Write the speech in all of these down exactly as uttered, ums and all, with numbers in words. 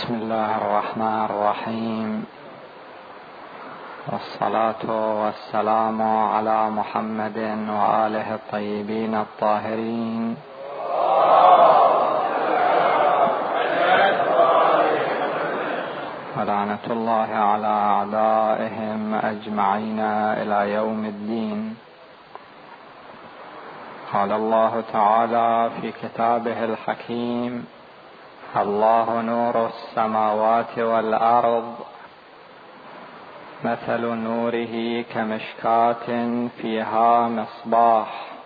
بسم الله الرحمن الرحيم، والصلاة والسلام على محمد وآله الطيبين الطاهرين، ولعنة الله على أعدائهم أجمعين إلى يوم الدين. قال الله تعالى في كتابه الحكيم: الله نور السماوات والأرض، مثل نوره كمشكاة فيها مصباح،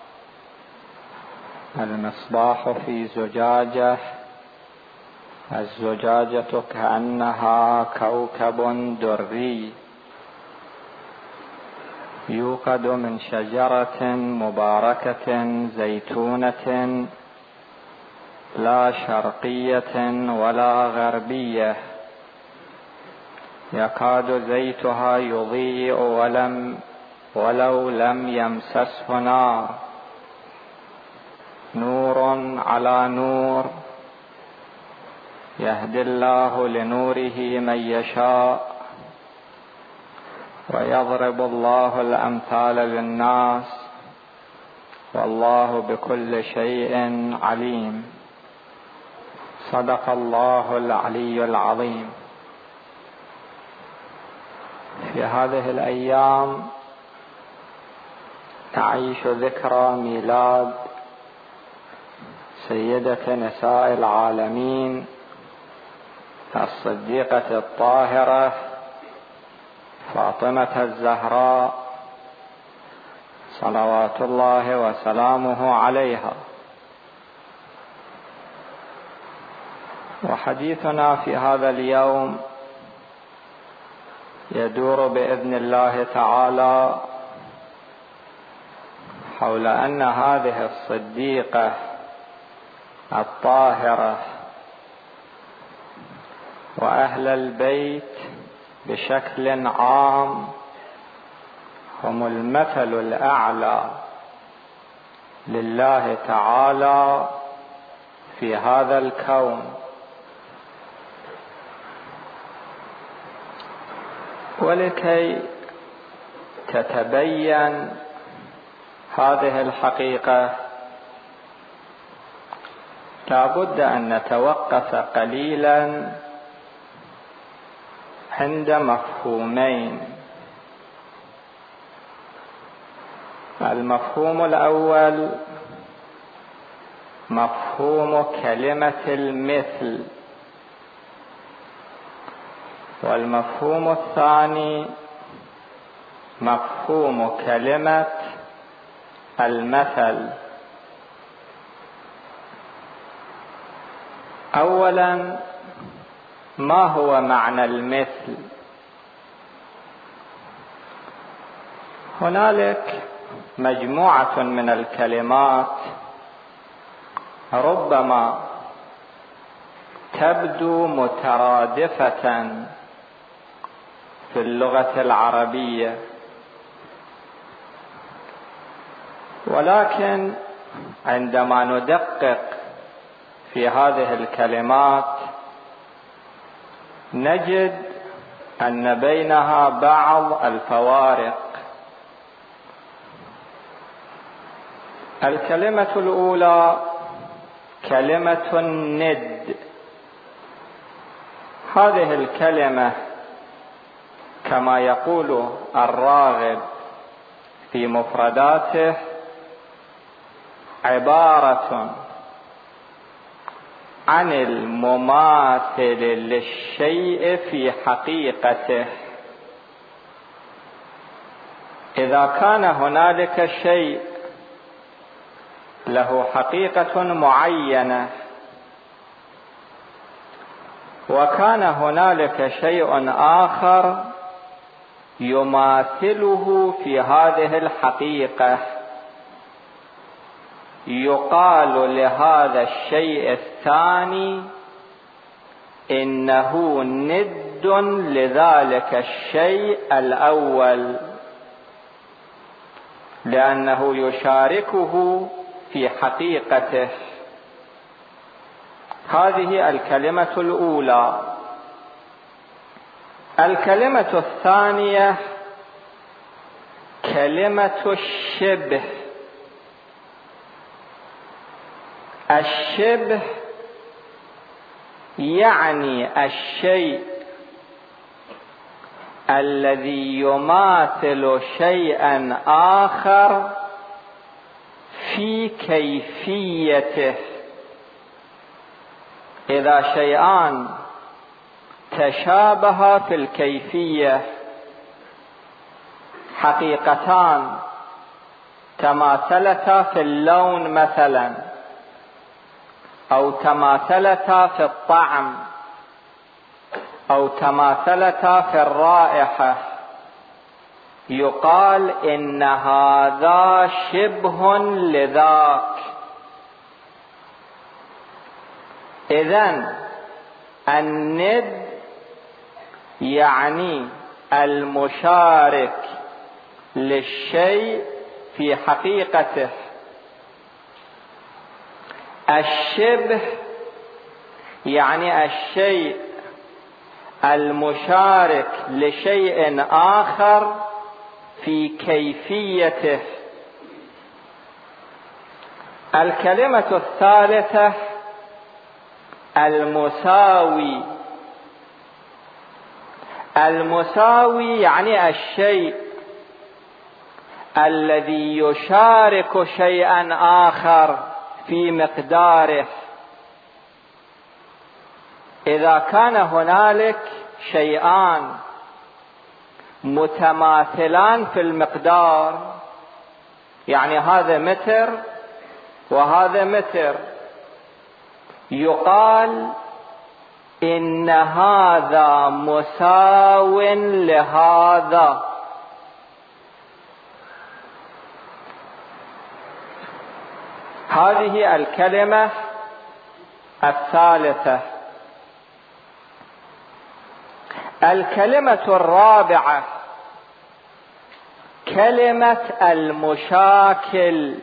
المصباح في زجاجة، الزجاجة كأنها كوكب دري يوقد من شجرة مباركة زيتونة لا شرقية ولا غربية، يكاد زيتها يضيء ولم ولو لم يمسسه نار، نور على نور، يهدي الله لنوره من يشاء، ويضرب الله الأمثال للناس، والله بكل شيء عليم. صدق الله العلي العظيم. في هذه الأيام تعيش ذكرى ميلاد سيدة نساء العالمين الصديقة الطاهرة فاطمة الزهراء صلوات الله وسلامه عليها. وحديثنا في هذا اليوم يدور بإذن الله تعالى حول أن هذه الصديقة الطاهرة وأهل البيت بشكل عام هم المثل الأعلى لله تعالى في هذا الكون. ولكي تتبين هذه الحقيقة لابد أن نتوقف قليلا عند مفهومين. المفهوم الأول مفهوم كلمة المثل، والمفهوم الثاني مفهوم كلمة المثل. أولا، ما هو معنى المثل؟ هنالك مجموعة من الكلمات ربما تبدو مترادفة في اللغة العربية، ولكن عندما ندقق في هذه الكلمات نجد أن بينها بعض الفوارق. الكلمة الأولى كلمة الند. هذه الكلمة كما يقول الراغب في مفرداته عبارة عن المماثل للشيء في حقيقته. إذا كان هنالك شيء له حقيقة معينة وكان هنالك شيء آخر يماثله في هذه الحقيقة، يقال لهذا الشيء الثاني إنه ند لذلك الشيء الأول، لأنه يشاركه في حقيقته. هذه الكلمة الأولى الكلمة الثانية كلمة الشبه. الشبه يعني الشيء الذي يماثل شيئا آخر في كيفيته. إذا شيئان تشابها في الكيفية، حقيقتان تماثلتا في اللون مثلا، أو تماثلتا في الطعم، أو تماثلتا في الرائحة، يقال إن هذا شبه لذاك. إذن الند يعني المشارك للشيء في حقيقته. الشبه يعني الشيء المشارك لشيء آخر في كيفيته. الكلمة الثالثة المساوي. المساوي يعني الشيء الذي يشارك شيئا آخر في مقداره. إذا كان هنالك شيئان متماثلان في المقدار، يعني هذا متر وهذا متر، يقال إن هذا مساو لهذا. هذه الكلمة الثالثة. الكلمة الرابعة كلمة المشاكل.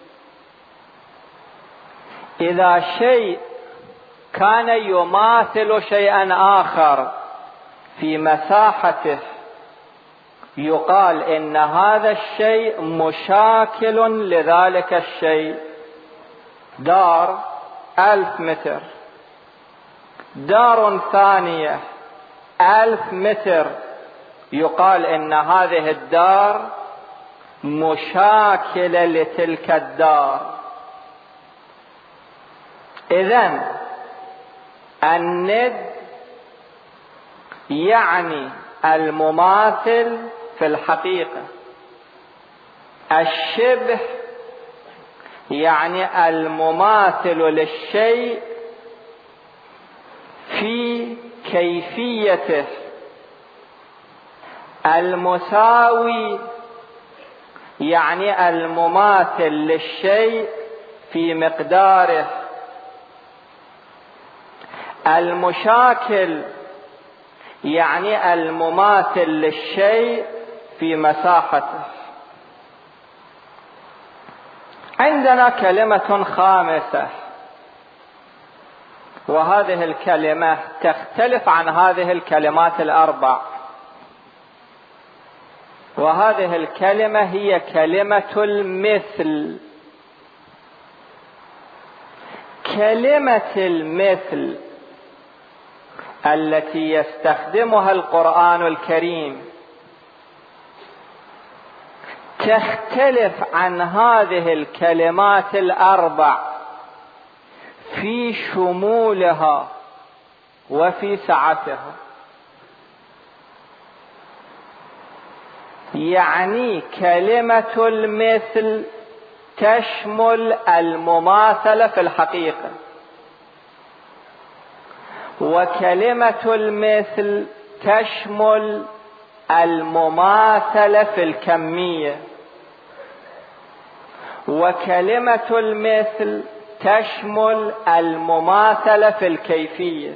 إذا شيء كان يماثل شيئا آخر في مساحته، يقال إن هذا الشيء مشاكل لذلك الشيء. دار ألف متر، دار ثانية ألف متر، يقال إن هذه الدار مشاكلة لتلك الدار. إذن الند يعني المماثل في الحقيقة. الشبه يعني المماثل للشيء في كيفيته. المساوي يعني المماثل للشيء في مقداره. المشاكل يعني المماثل للشيء في مساحته. عندنا كلمة خامسة، وهذه الكلمة تختلف عن هذه الكلمات الأربع، وهذه الكلمة هي كلمة المثل. كلمة المثل التي يستخدمها القرآن الكريم تختلف عن هذه الكلمات الأربع في شمولها وفي سعتها. يعني كلمة المثل تشمل المماثلة في الحقيقة، وكلمة المثل تشمل المماثلة في الكمية، وكلمة المثل تشمل المماثلة في الكيفية،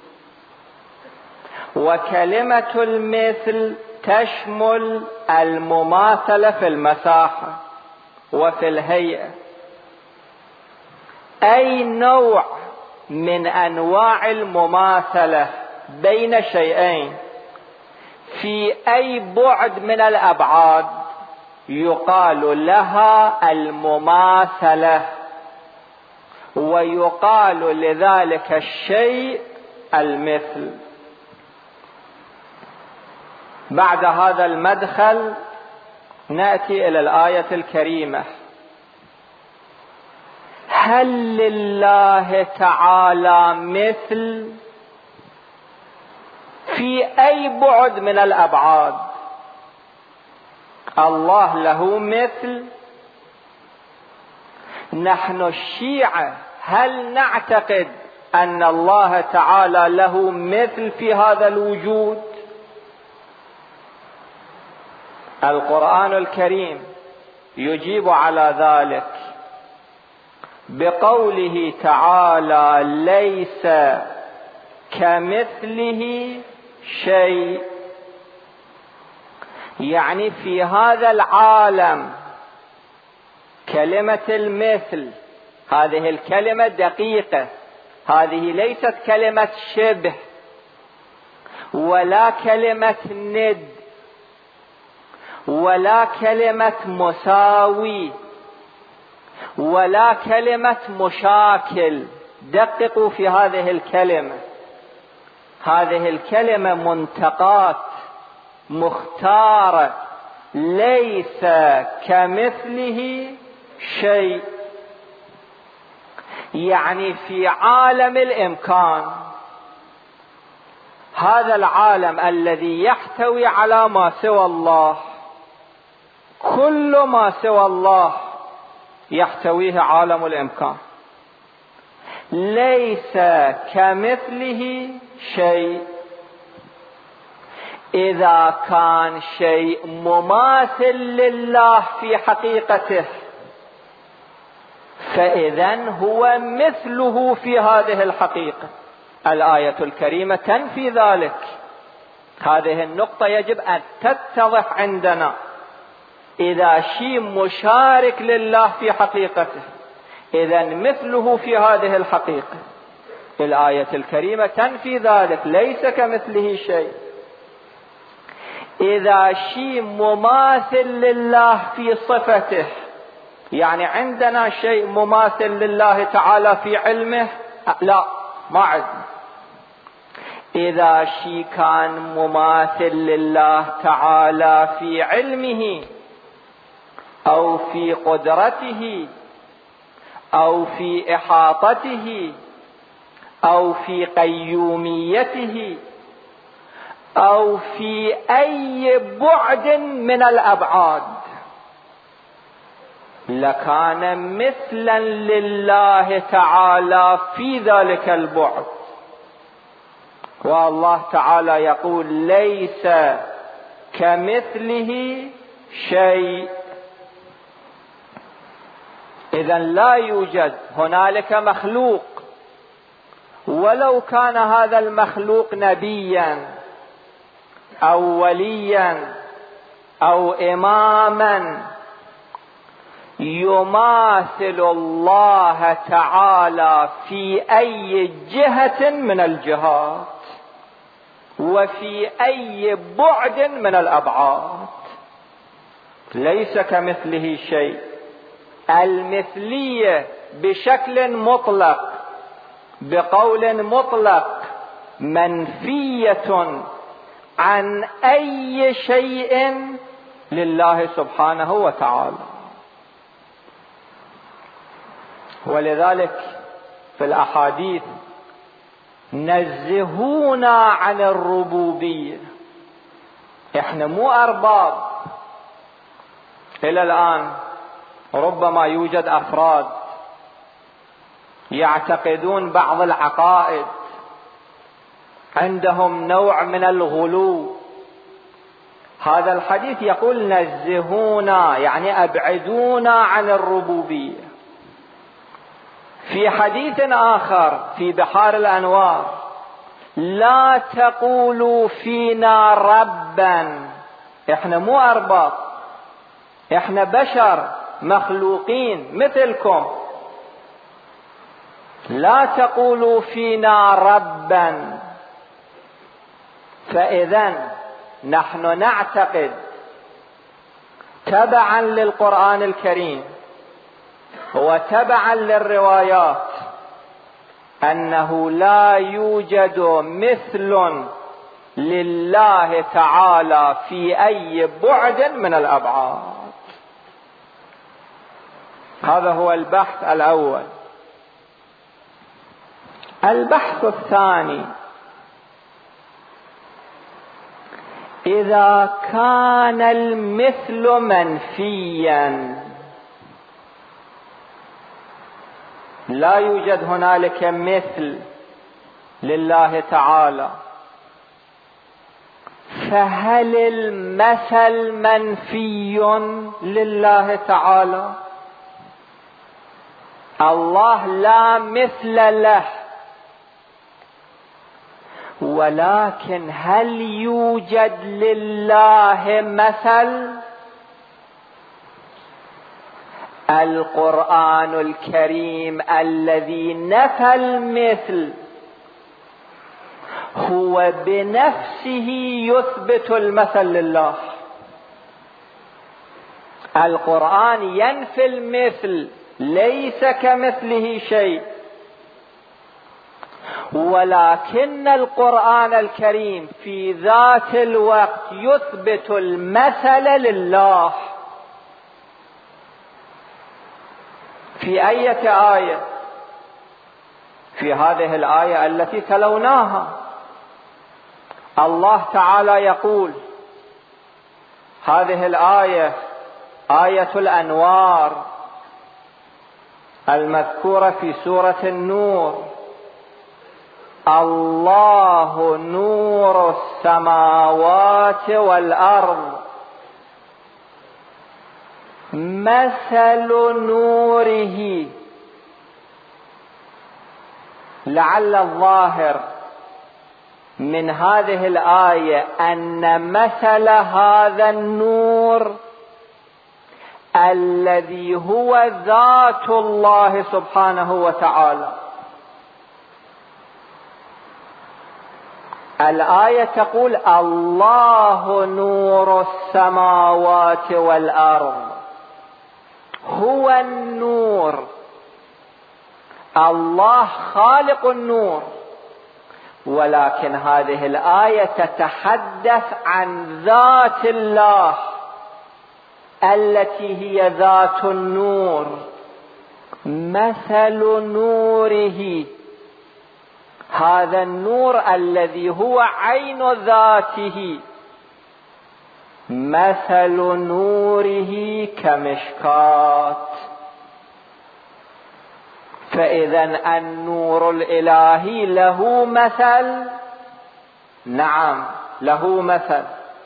وكلمة المثل تشمل المماثلة في المساحة وفي الهيئة. أي نوع من أنواع المماثلة بين شيئين في أي بعد من الأبعاد يقال لها المماثلة، ويقال لذلك الشيء المثل. بعد هذا المدخل نأتي إلى الآية الكريمة. هل لله تعالى مثل؟ في أي بعد من الأبعاد الله له مثل؟ نحن الشيعة هل نعتقد أن الله تعالى له مثل في هذا الوجود؟ القرآن الكريم يجيب على ذلك بقوله تعالى: ليس كمثله شيء. يعني في هذا العالم كلمة المثل هذه الكلمة دقيقة، هذه ليست كلمة شبه ولا كلمة ند ولا كلمة مساوي ولا كلمة مشاكل. دققوا في هذه الكلمة، هذه الكلمة منتقات مختارة. ليس كمثله شيء، يعني في عالم الإمكان، هذا العالم الذي يحتوي على ما سوى الله، كل ما سوى الله يحتويه عالم الإمكان. ليس كمثله شيء. إذا كان شيء مماثل لله في حقيقته فإذن هو مثله في هذه الحقيقة. الآية الكريمة تنفي ذلك. هذه النقطة يجب أن تتضح عندنا. إذا شيء مشارك لله في حقيقته إذن مثله في هذه الحقيقة. الآية الكريمة تنفي ذلك، ليس كمثله شيء. إذا شيء مماثل لله في صفته، يعني عندنا شيء مماثل لله تعالى في علمه؟ لا، ما عندنا. إذا شيء كان مماثل لله تعالى في علمه أو في قدرته أو في إحاطته أو في قيوميته أو في أي بعد من الأبعاد لكان مثلا لله تعالى في ذلك البعد. والله تعالى يقول: ليس كمثله شيء. إذن لا يوجد هنالك مخلوق، ولو كان هذا المخلوق نبيا أو وليا أو إماما، يماثل الله تعالى في أي جهة من الجهات وفي أي بعد من الأبعاد. ليس كمثله شيء. المثلية بشكل مطلق، بقول مطلق، منفية عن أي شيء لله سبحانه وتعالى. ولذلك في الأحاديث: نزهونا عن الربوبية. احنا مو أرباب. إلى الآن ربما يوجد أفراد يعتقدون بعض العقائد، عندهم نوع من الغلو. هذا الحديث يقول: نزهونا، يعني أبعدونا عن الربوبية. في حديث آخر في بحار الأنوار: لا تقولوا فينا ربا. احنا مو أرباب، احنا بشر مخلوقين مثلكم. لا تقولوا فينا ربا. فإذن نحن نعتقد تبعا للقرآن الكريم وتبعا للروايات أنه لا يوجد مثل لله تعالى في أي بعد من الأبعاد. هذا هو البحث الأول. البحث الثاني: إذا كان المثل منفيا، لا يوجد هنالك مثل لله تعالى، فهل المثل منفي لله تعالى؟ الله لا مثل له، ولكن هل يوجد لله مثل؟ القرآن الكريم الذي نفى المثل هو بنفسه يثبت المثل لله. القرآن ينفي المثل، ليس كمثله شيء، ولكن القرآن الكريم في ذات الوقت يثبت المثل لله. في أية آية؟ في هذه الآية التي تلوناها. الله تعالى يقول، هذه الآية آية الأنوار المذكورة في سورة النور: الله نور السماوات والأرض مثل نوره. لعل الظاهر من هذه الآية أن مثل هذا النور الذي هو ذات الله سبحانه وتعالى. الآية تقول: الله نور السماوات والأرض، هو النور، الله خالق النور. ولكن هذه الآية تتحدث عن ذات الله التي هي ذات النور. مثل نوره، هذا النور الذي هو عين ذاته، مثل نوره كمشكاة. فإذا النور الإلهي له مثل، نعم له مثل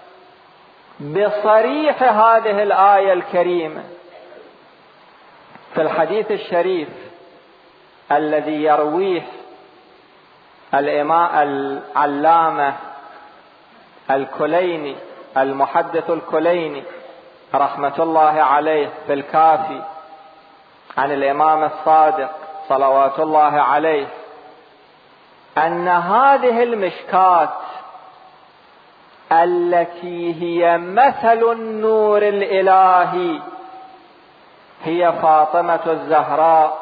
بصريح هذه الآية الكريمة. في الحديث الشريف الذي يرويه الإمام العلامة الكليني المحدث الكليني رحمة الله عليه في الكافي عن الإمام الصادق صلوات الله عليه، أن هذه المشكاة التي هي مثل النور الإلهي هي فاطمة الزهراء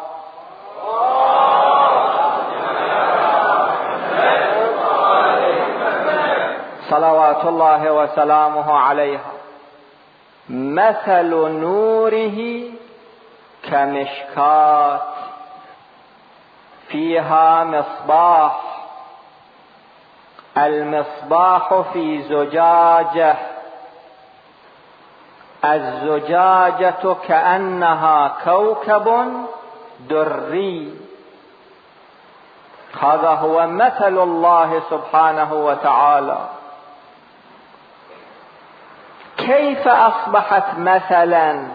صلوات الله وسلامه عليها. مثل نوره كمشكاة فيها مصباح، المصباح في زجاجة، الزجاجة كأنها كوكب دري. هذا هو مثل الله سبحانه وتعالى. كيف أصبحت مثلا؟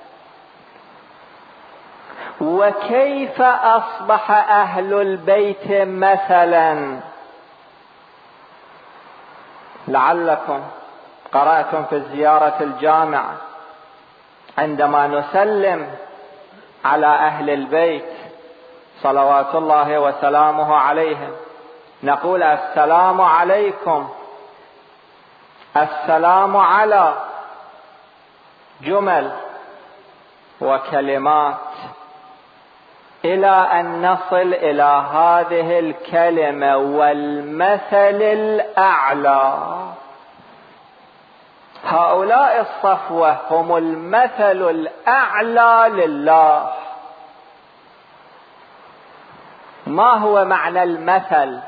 وكيف أصبح أهل البيت مثلا؟ لعلكم قرأتم في الزيارة الجامعة عندما نسلم على أهل البيت صلوات الله وسلامه عليهم نقول: السلام عليكم السلام على جمل وكلمات إلى أن نصل إلى هذه الكلمة والمثل الأعلى. هؤلاء الصفوة هم المثل الأعلى لله. ما هو معنى المثل؟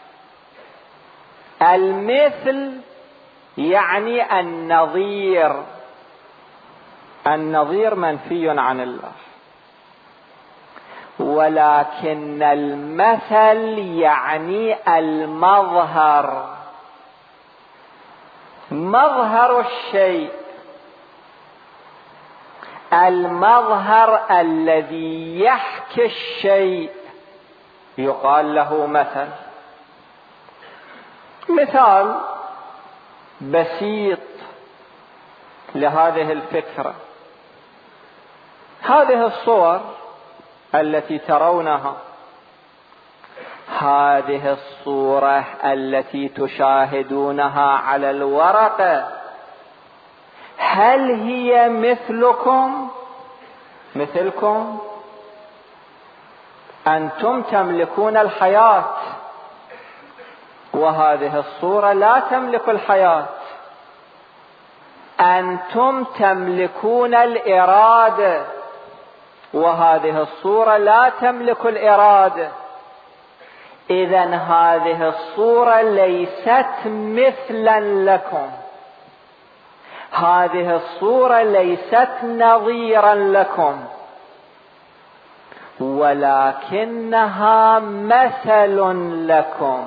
المثل يعني النظير. النظير منفي عن الله، ولكن المثل يعني المظهر، مظهر الشيء، المظهر الذي يحكي الشيء يقال له مثل. مثال بسيط لهذه الفكرة: هذه الصور التي ترونها، هذه الصورة التي تشاهدونها على الورقة، هل هي مثلكم مثلكم؟ أنتم تملكون الحياة، وهذه الصورة لا تملك الحياة. أنتم تملكون الإرادة، وهذه الصورة لا تملك الإرادة. إذن هذه الصورة ليست مثلا لكم، هذه الصورة ليست نظيرا لكم، ولكنها مثل لكم.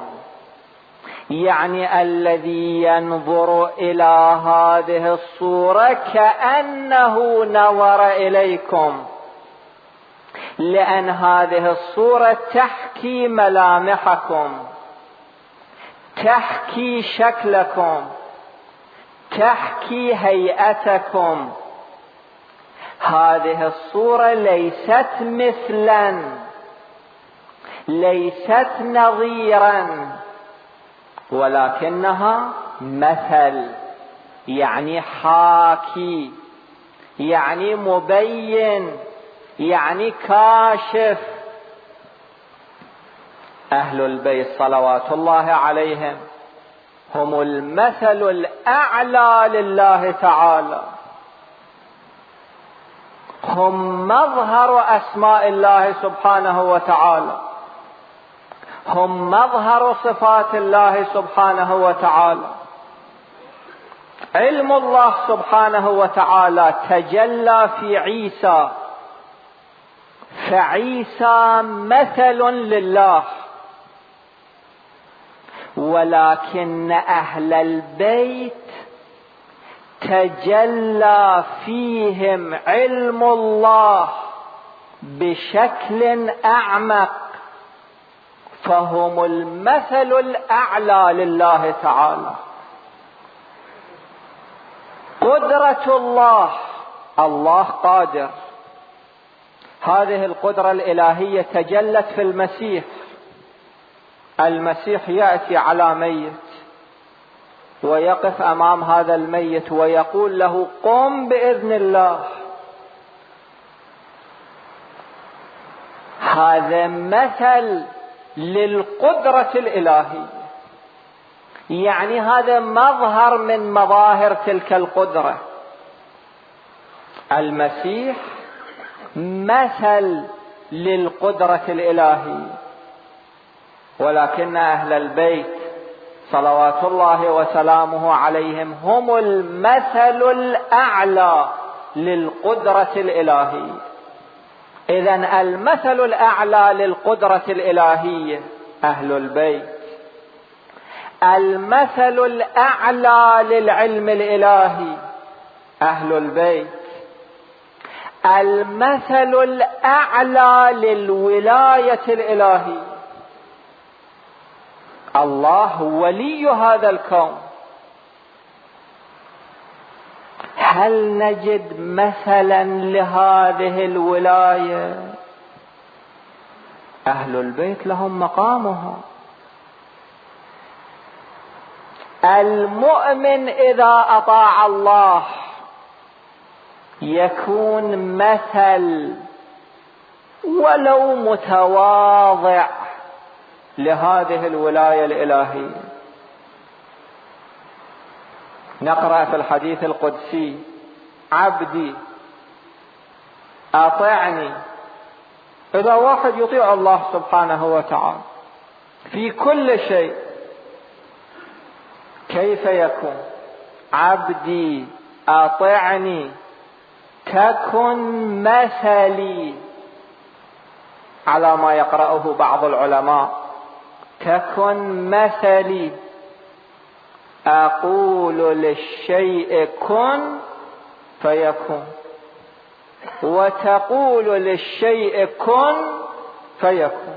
يعني الذي ينظر إلى هذه الصورة كأنه نظر إليكم، لأن هذه الصورة تحكي ملامحكم، تحكي شكلكم، تحكي هيئتكم. هذه الصورة ليست مثلا، ليست نظيرا، ولكنها مثل، يعني حاكي، يعني مبين، يعني كاشف. أهل البيت صلوات الله عليهم هم المثل الأعلى لله تعالى، هم مظهر أسماء الله سبحانه وتعالى، هم مظهر صفات الله سبحانه وتعالى. علم الله سبحانه وتعالى تجلى في عيسى، فعيسى مثل لله، ولكن أهل البيت تجلى فيهم علم الله بشكل أعمق، فهم المثل الأعلى لله تعالى. قدرة الله، الله قادر، هذه القدرة الإلهية تجلت في المسيح. المسيح يأتي على ميت ويقف أمام هذا الميت ويقول له: قم بإذن الله. هذا مثل للقدرة الإلهية، يعني هذا مظهر من مظاهر تلك القدرة. المسيح مثل للقدرة الإلهية، ولكن أهل البيت صلوات الله وسلامه عليهم هم المثل الأعلى للقدرة الإلهية. إذن المثل الأعلى للقدرة الإلهية أهل البيت، المثل الأعلى للعلم الإلهي أهل البيت، المثل الأعلى للولاية الإلهية. الله ولي هذا الكون. هل نجد مثلا لهذه الولاية؟ أهل البيت لهم مقامها. المؤمن إذا أطاع الله يكون مثل ولو متواضع لهذه الولاية الإلهية. نقرأ في الحديث القدسي: عبدي أطعني. إذا واحد يطيع الله سبحانه وتعالى في كل شيء كيف يكون؟ عبدي أطعني تكن مثلي، على ما يقرأه بعض العلماء: تكن مثلي، أقول للشيء كن فيكون، وتقول للشيء كن فيكون.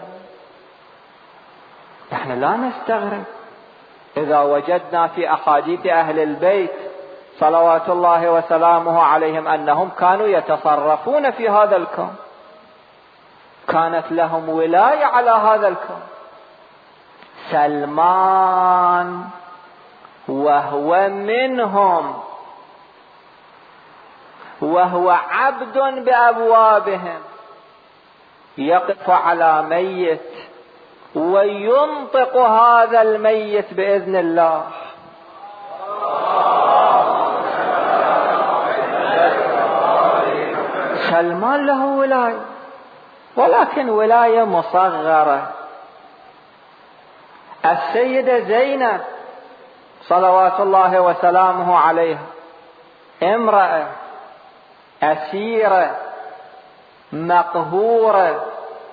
نحن لا نستغرب إذا وجدنا في أحاديث أهل البيت صلوات الله وسلامه عليهم أنهم كانوا يتصرفون في هذا الكون، كانت لهم ولاية على هذا الكون. سلمان وهو منهم، وهو عبد بأبوابهم، يقف على ميت وينطق هذا الميت بإذن الله. سلمان له ولاية، ولكن ولاية مصغرة. السيدة زينب صلوات الله وسلامه عليها امرأة أسيرة مقهورة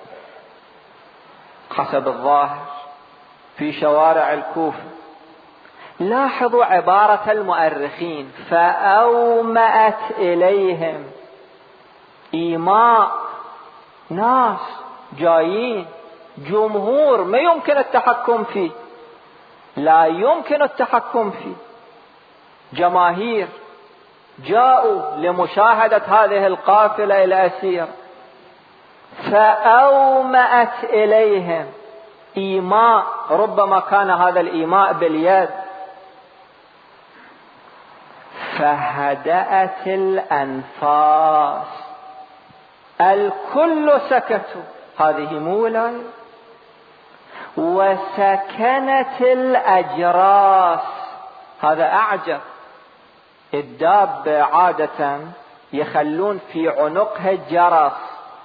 حسب الظاهر في شوارع الكوفة. لاحظوا عبارة المؤرخين: فأومأت إليهم. إيماء، ناس جايين، جمهور ما يمكن التحكم فيه، لا يمكن التحكم فيه، جماهير جاءوا لمشاهدة هذه القافلة الأسير. فأومأت إليهم، إيماء، ربما كان هذا الإيماء باليد. فهدأت الأنفاس، الكل سكتوا. هذه مو ولاية؟ وسكنت الأجراس، هذا أعجب. الدابة عادة يخلون في عنقها جرس،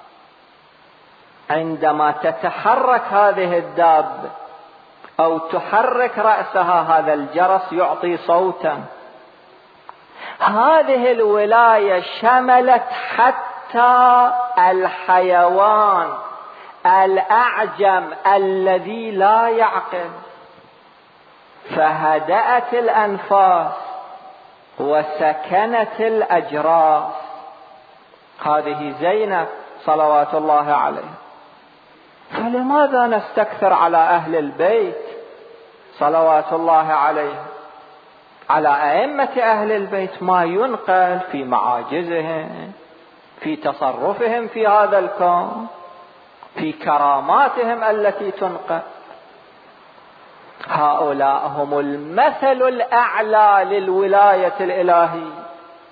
عندما تتحرك هذه الدابة أو تحرك رأسها هذا الجرس يعطي صوتا. هذه الولاية شملت حتى الحيوان الأعجم الذي لا يعقل. فهدأت الأنفاس وسكنت الأجراس. هذه زينب صلوات الله عليه. فلماذا نستكثر على أهل البيت صلوات الله عليه، على أئمة أهل البيت، ما ينقل في معاجزهم، في تصرفهم في هذا الكون، في كراماتهم التي تنقل؟ هؤلاء هم المثل الأعلى للولاية الإلهية،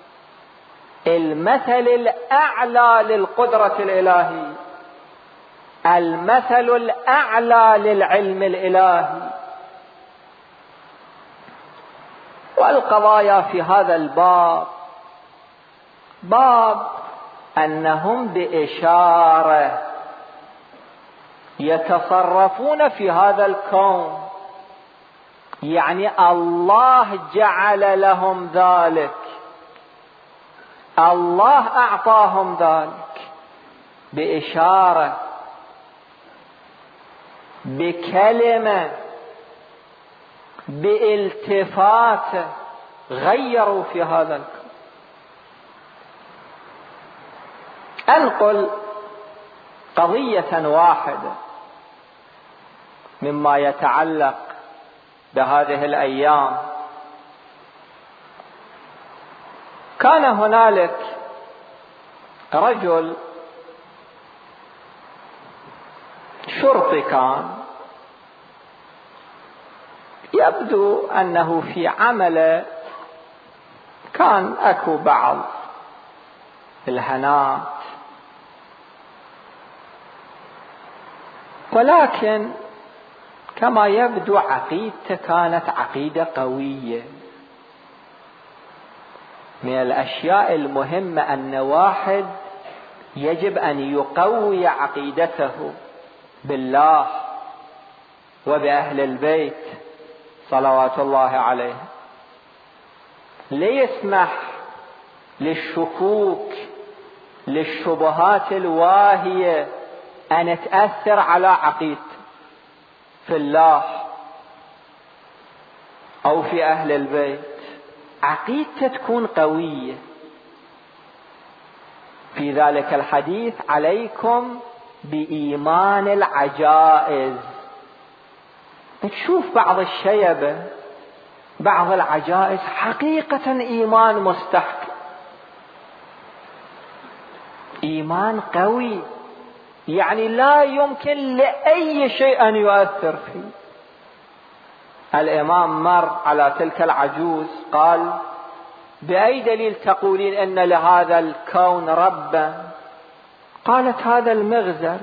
المثل الأعلى للقدرة الإلهية، المثل الأعلى للعلم الإلهي. والقضايا في هذا الباب باب أنهم بإشارة يتصرفون في هذا الكون، يعني الله جعل لهم ذلك، الله أعطاهم ذلك بإشارة، بكلمة، بالتفات، غيروا في هذا الكون. أنقل قضية واحدة مما يتعلق بهذه الأيام. كان هنالك رجل شرطي كان يبدو أنه في عمله كان أكو بعض الهنات، ولكن كما يبدو عقيدته كانت عقيدة قوية. من الأشياء المهمة أن واحد يجب أن يقوي عقيدته بالله وبأهل البيت صلوات الله عليه، ليسمح للشكوك للشبهات الواهية أن تأثر على عقيدته في الله أو في أهل البيت. عقيدته تكون قوية. في ذلك الحديث عليكم بإيمان العجائز. تشوف بعض الشيبة بعض العجائز حقيقة إيمان مستحكم، إيمان قوي، يعني لا يمكن لأي شيء أن يؤثر فيه. الإمام مر على تلك العجوز قال: بأي دليل تقولين إن لهذا الكون ربا؟ قالت: هذا المغزل.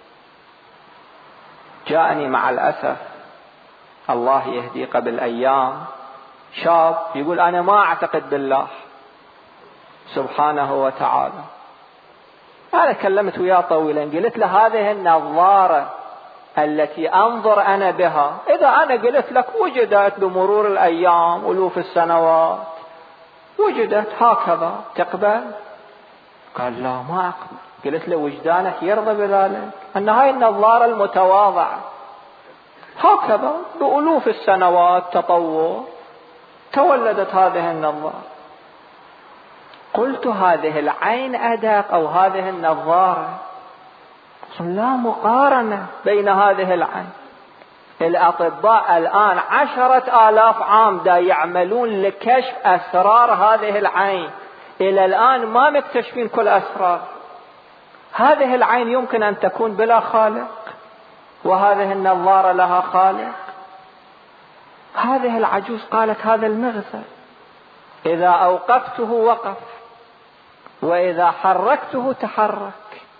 جاءني مع الأسف، الله يهدي، قبل أيام شاب يقول: أنا ما أعتقد بالله سبحانه وتعالى. أنا كلمت وياه طويلا، قلت له: هذه النظارة التي أنظر أنا بها، إذا أنا قلت لك وجدت بمرور الأيام ألوف السنوات، وجدت هكذا، تقبل؟ قال: لا ما أقبل. قلت له: وجدانك يرضى بذلك؟ أن هاي النظارة المتواضعة هكذا بألوف السنوات تطور تولدت هذه النظارة. قلت: هذه العين أدق أو هذه النظارة؟ لا مقارنة بين هذه العين. الأطباء الآن عشرة آلاف عام دا يعملون لكشف أسرار هذه العين، إلى الآن ما مكتشفين كل أسرار. هذه العين يمكن أن تكون بلا خالق، وهذه النظارة لها خالق. هذه العجوز قالت: هذا المغزل إذا أوقفته وقف، وإذا حركته تحرك.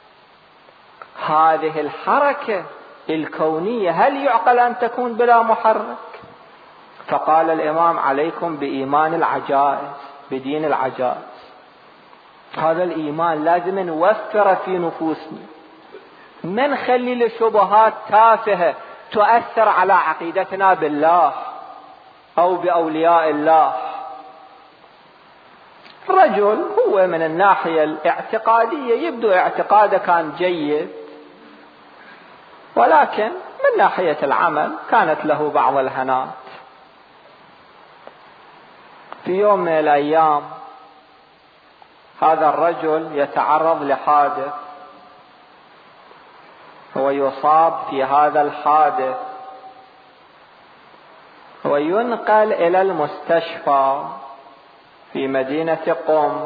هذه الحركة الكونية هل يعقل أن تكون بلا محرك؟ فقال الإمام: عليكم بإيمان العجائز، بدين العجائز. هذا الإيمان لازم نوفره في نفوسنا، ما نخلي لشبهات تافهة تؤثر على عقيدتنا بالله أو بأولياء الله. رجل هو من الناحية الاعتقادية يبدو اعتقاده كان جيد، ولكن من ناحية العمل كانت له بعض الهنات. في يوم من الأيام هذا الرجل يتعرض لحادث، هو يصاب في هذا الحادث وينقل إلى المستشفى في مدينة قم،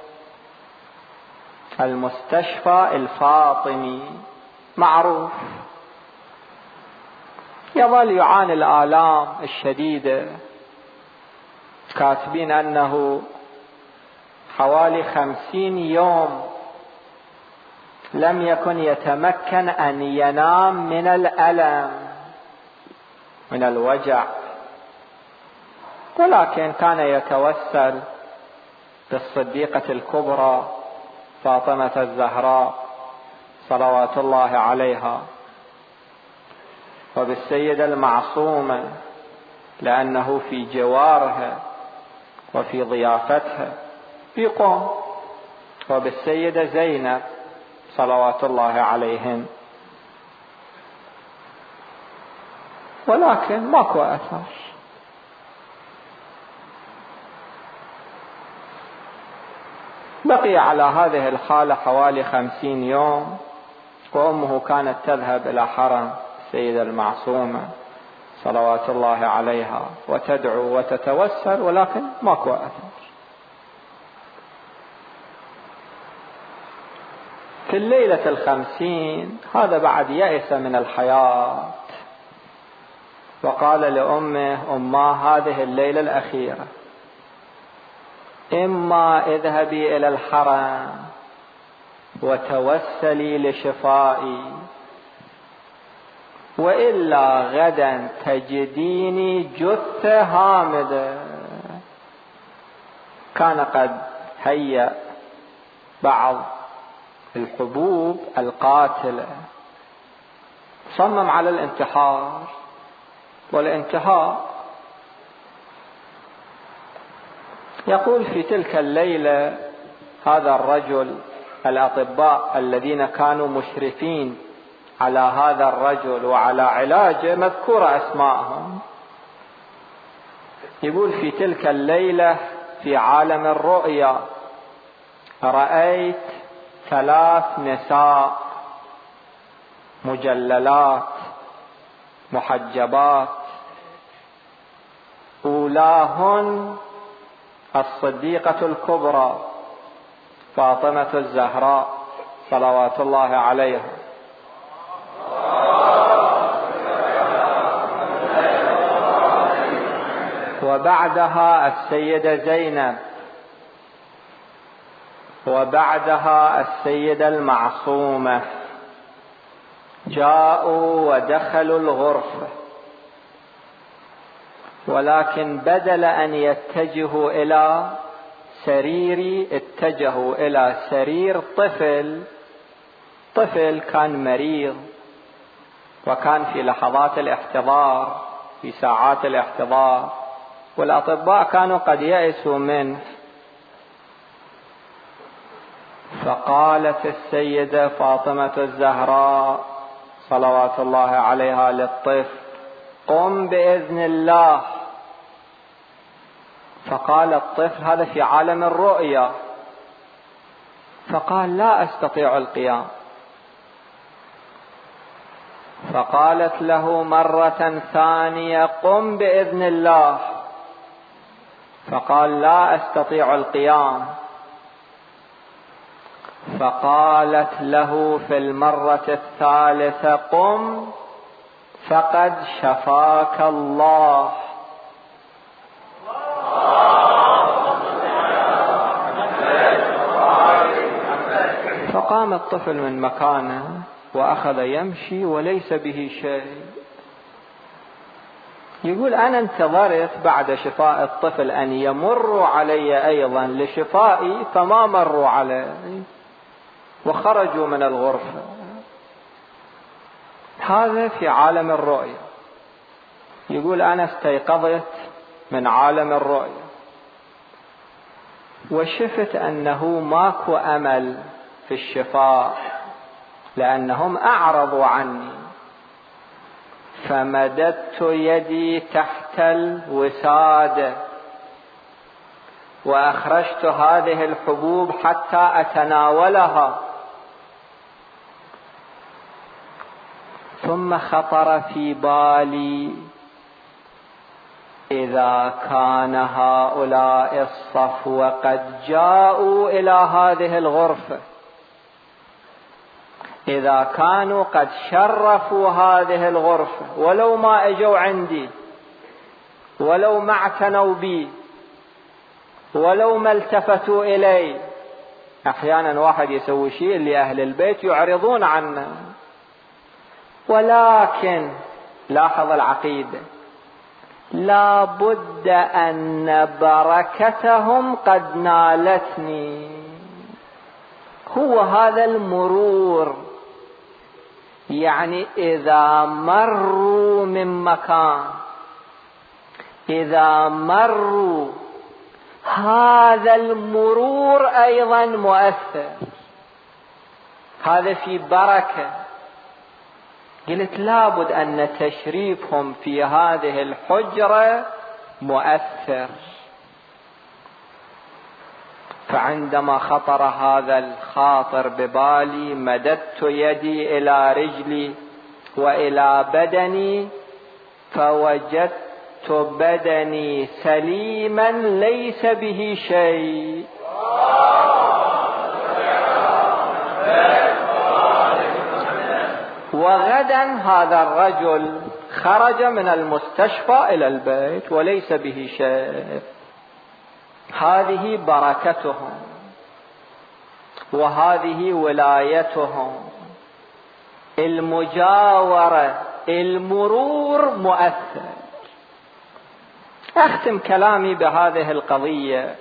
المستشفى الفاطمي معروف. يظل يعاني الآلام الشديدة، كاتبين أنه حوالي خمسين يوم لم يكن يتمكن أن ينام من الألم من الوجع، ولكن كان يتوسل بالصديقة الكبرى فاطمة الزهراء صلوات الله عليها، وبالسيدة المعصومة لأنه في جوارها وفي ضيافتها في قم، وبالسيدة زينب صلوات الله عليهن، ولكن ماكو أثر. بقي على هذه الحالة حوالي خمسين يوم، وأمه كانت تذهب إلى حرم السيدة المعصومة صلوات الله عليها وتدعو وتتوسل، ولكن ماكو أثر. في الليلة الخمسين هذا بعد يأس من الحياة، وقال لأمه: أماه هذه الليلة الأخيرة إما اذهبي إلى الحرم وتوسلي لشفائي، وإلا غدا تجديني جثة هامدة. كان قد هيأ بعض الحبوب القاتلة، صمم على الانتحار والانتهاء. يقول: في تلك الليلة هذا الرجل، الأطباء الذين كانوا مشرفين على هذا الرجل وعلى علاجه مذكورة أسماءهم، يقول: في تلك الليلة في عالم الرؤيا رأيت ثلاث نساء مجللات محجبات، أولاهن الصديقة الكبرى فاطمة الزهراء صلوات الله عليها، وبعدها السيدة زينب، وبعدها السيدة المعصومة. جاءوا ودخلوا الغرفة، ولكن بدل أن يتجهوا إلى سريري اتجهوا إلى سرير طفل. طفل كان مريض وكان في لحظات الاحتضار، في ساعات الاحتضار، والأطباء كانوا قد يأسوا منه. فقالت السيدة فاطمة الزهراء صلوات الله عليها للطفل: قم بإذن الله. فقال الطفل: هذا في عالم الرؤيا. فقال: لا أستطيع القيام. فقالت له مرة ثانية: قم بإذن الله. فقال: لا أستطيع القيام. فقالت له في المرة الثالثة: قم فقد شفاك الله. فقام الطفل من مكانه وأخذ يمشي وليس به شيء. يقول: أنا انتظرت بعد شفاء الطفل أن يمروا علي أيضا لشفائي، فما مروا علي وخرجوا من الغرفة. هذا في عالم الرؤيا. يقول: أنا استيقظت من عالم الرؤيا وشفت أنه ماكو أمل في الشفاء لأنهم أعرضوا عني، فمددت يدي تحت الوسادة وأخرجت هذه الحبوب حتى أتناولها. ثم خطر في بالي: إذا كان هؤلاء الصفوة قد جاءوا إلى هذه الغرفة، إذا كانوا قد شرفوا هذه الغرفة ولو ما أجوا عندي، ولو ما اعتنوا بي، ولو ما التفتوا إلي. أحيانا واحد يسوي شيء اللي أهل البيت يعرضون عنه، ولكن لاحظ العقيدة: لا بد أن بركتهم قد نالتني. هو هذا المرور، يعني إذا مروا من مكان، إذا مروا، هذا المرور أيضا مؤثر، هذا في بركة. قلت: لابد أن تشريفهم في هذه الحجرة مؤثر. فعندما خطر هذا الخاطر ببالي مددت يدي إلى رجلي وإلى بدني، فوجدت بدني سليما ليس به شيء. وغدا هذا الرجل خرج من المستشفى إلى البيت وليس به شيء. هذه بركتهم وهذه ولايتهم. المجاورة، المرور مؤثر. أختم كلامي بهذه القضية.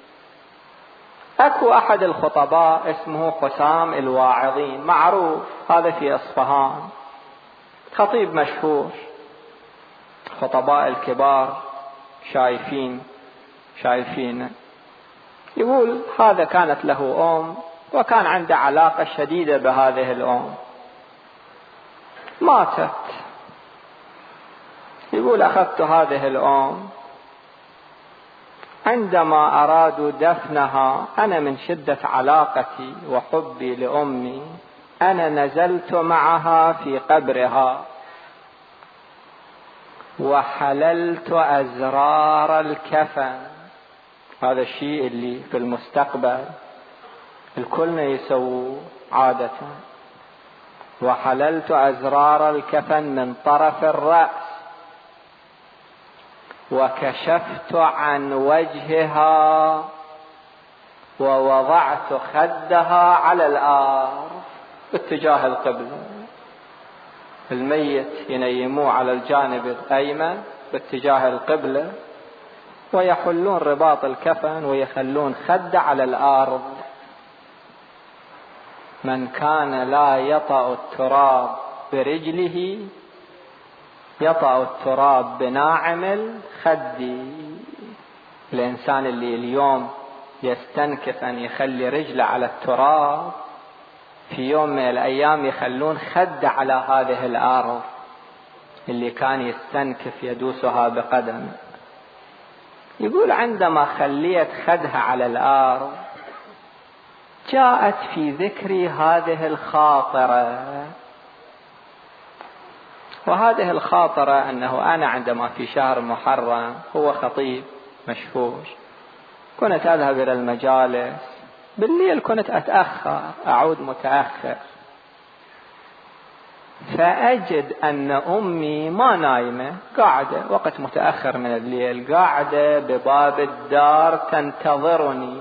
أكو أحد الخطباء اسمه حسام الواعظين، معروف، هذا في أصفهان، خطيب مشهور، خطباء الكبار شايفين شايفين يقول هذا كانت له أم وكان عنده علاقة شديدة بهذه الأم، ماتت. يقول أخذت هذه الأم، عندما أرادوا دفنها أنا من شدة علاقتي وحبي لأمي أنا نزلت معها في قبرها وحللت أزرار الكفن. هذا الشيء اللي في المستقبل الكل يسووه عادة. وحللت أزرار الكفن من طرف الرأس وكشفت عن وجهها ووضعت خدها على الأرض باتجاه القبلة. الميت ينيموه على الجانب الأيمن باتجاه القبلة ويحلون رباط الكفن ويخلون خد على الأرض. من كان لا يطأ التراب برجله يطأ التراب بناعم الخد. الإنسان اللي اليوم يستنكف أن يخلي رجله على التراب في يوم من الأيام يخلون خد على هذه الأرض اللي كان يستنكف يدوسها بقدمه. يقول عندما خليت خدها على الأرض جاءت في ذكري هذه الخاطرة. وهذه الخاطرة أنه أنا عندما في شهر محرم، هو خطيب مشهور، كنت أذهب إلى المجالس بالليل، كنت أتأخر أعود متأخر، فأجد أن أمي ما نايمة، قاعدة وقت متأخر من الليل، قاعدة بباب الدار تنتظرني،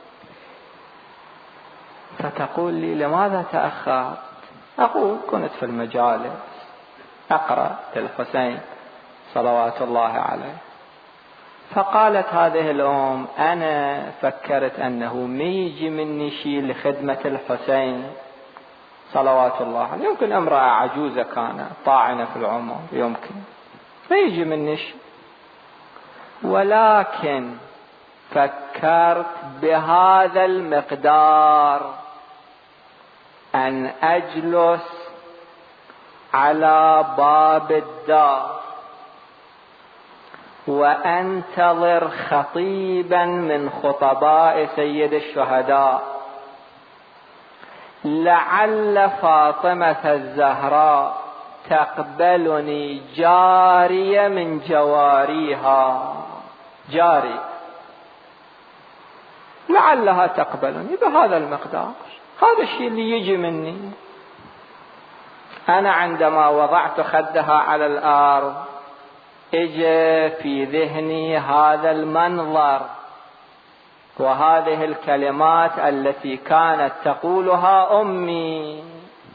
فتقول لي لماذا تأخرت؟ أقول كنت في المجالس أقرأ للحسين صلوات الله عليه. فقالت هذه الأم أنا فكرت أنه ما يجي مني شيء لخدمة الحسين صلوات الله عليه، يمكن امرأة عجوزة كانت طاعنة في العمر، يمكن ما يجي مني شيء، ولكن فكرت بهذا المقدار أن أجلس على باب الدار وأنتظر خطيبا من خطباء سيد الشهداء، لعل فاطمة الزهراء تقبلني جارية من جواريها، جاري لعلها تقبلني بهذا المقدار، هذا الشيء اللي يجي مني. أنا عندما وضعت خدها على الأرض اجى في ذهني هذا المنظر وهذه الكلمات التي كانت تقولها أمي،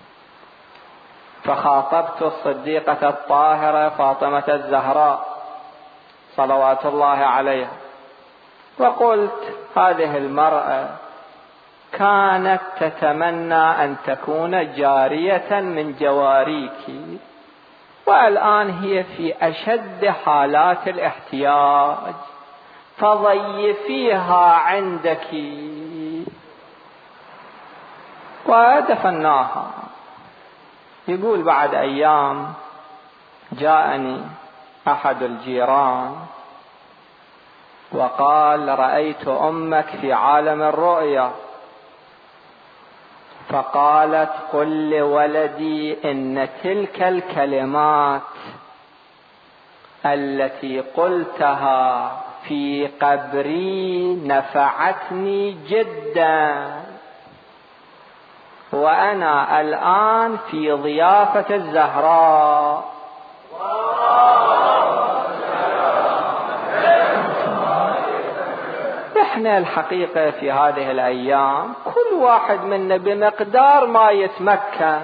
فخاطبت الصديقة الطاهرة فاطمة الزهراء صلوات الله عليها وقلت هذه المرأة كانت تتمنى أن تكون جارية من جواريك، والآن هي في أشد حالات الاحتياج، فضيفيها عندك. ودفناها. يقول بعد أيام جاءني أحد الجيران وقال رأيت أمك في عالم الرؤيا، فقالت قل لولدي إن تلك الكلمات التي قلتها في قبري نفعتني جدا، وأنا الآن في ضيافة الزهراء احنا الحقيقة في هذه الأيام كل واحد منا بمقدار ما يتمكن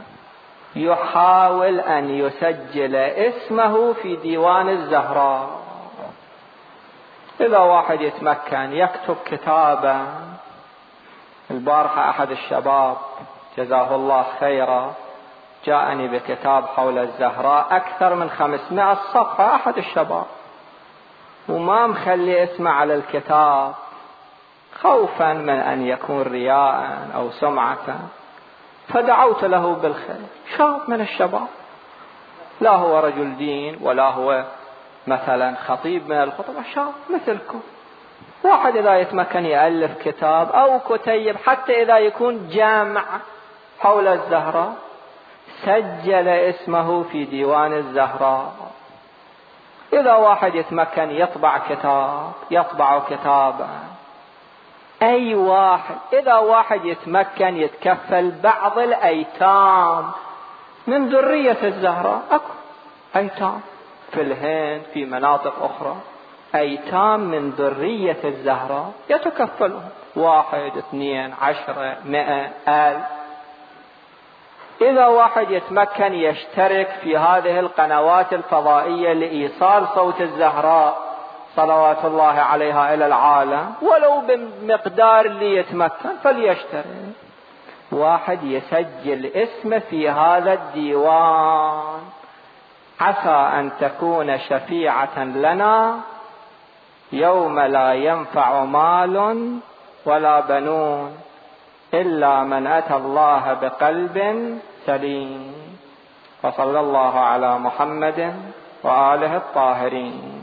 يحاول أن يسجل اسمه في ديوان الزهراء. إذا واحد يتمكن يكتب كتابا. البارحة أحد الشباب جزاه الله خيرا جاءني بكتاب حول الزهراء أكثر من خمسمائة صفحة، أحد الشباب، وما مخلي اسمه على الكتاب خوفا من أن يكون رياء أو سمعة، فدعوت له بالخير. شاب من الشباب، لا هو رجل دين ولا هو مثلا خطيب من الخطبة، شاب مثلكم. واحد إذا يتمكن يألف كتاب أو كتيب حتى إذا يكون جامع حول الزهراء، سجل اسمه في ديوان الزهراء. إذا واحد يتمكن يطبع كتاب، يطبع كتابا. أي واحد، إذا واحد يتمكن يتكفل بعض الأيتام من ذرية الزهراء، أكو أيتام في الهند في مناطق أخرى، أيتام من ذرية الزهراء يتكفلهم، واحد اثنين عشرة مئة ألف. إذا واحد يتمكن يشترك في هذه القنوات الفضائية لإيصال صوت الزهراء صلوات الله عليها إلى العالم ولو بمقدار اللي يتمكن فليشترك. واحد يسجل اسمه في هذا الديوان، عسى أن تكون شفيعة لنا يوم لا ينفع مال ولا بنون إلا من أتى الله بقلب سليم. وصلى الله على محمد وآله الطاهرين.